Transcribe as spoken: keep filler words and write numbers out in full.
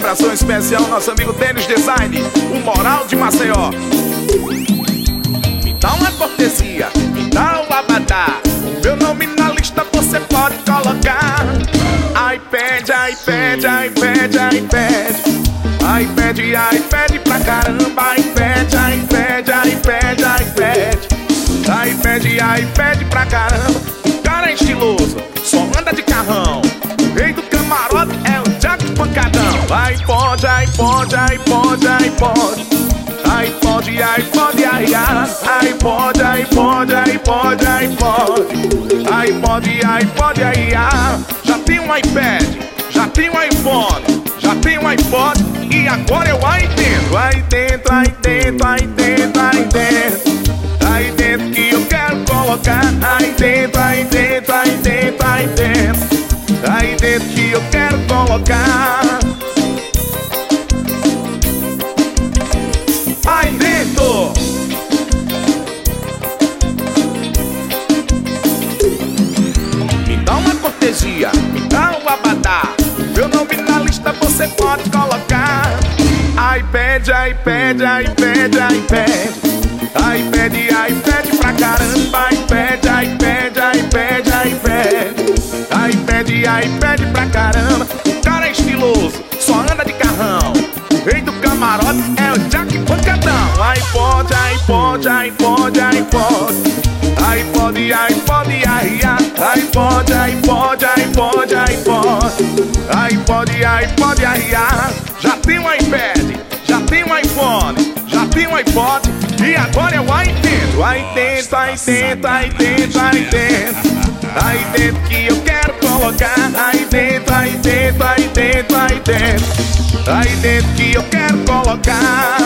abração especial ao nosso amigo Denis Design, o Moral de Maceió. Me dá uma cortesia, me dá um abadá, meu nome na lista você pode colocar. iPad, iPad, iPad, iPad, iPad, iPad pra caramba. iPad, iPad, iPad, iPad, iPad, iPad pra caramba. O cara é estiloso, só anda de carrão. O rei do camarote é o Jack Pancadão. iPod, iPod, iPod, iPod, iPod, iPod, ai, ai. iPod, iPod, iPod, iPod, iPod, iPod, ai, ai. Já tem um iPad, já tem um iPhone, já tem um iPod e agora eu aí dentro, aí dentro, aí dentro, aí dentro, aí dentro, aí dentro que eu quero colocar. Aí dentro, aí dentro, aí dentro, aí dentro, aí dentro que eu quero colocar. Aí dentro. Me dá uma cortesia, me dá um abadá, meu nome na lista você pode colocar. iPad, iPad, iPad, iPad, iPad, iPad pra caramba. iPad, iPad, iPad, iPad, iPad, iPad pra caramba. O cara é estiloso, só anda de carrão. O rei do camarote é o Jack Pancadão. iPod, iPod, iPod, iPod, iPod, iPod, ai, ai. iPod, iPod, iPod, iPod, iPod, iPod, ai, ai. Já tem um iPad, já tem um iPhone, já tem um iPod e agora eu aí dentro, aí dentro, aí dentro, aí dentro, aí dentro, aí dentro que eu quero colocar. Aí dentro, aí dentro, aí dentro, aí dentro, aí dentro que eu quero colocar.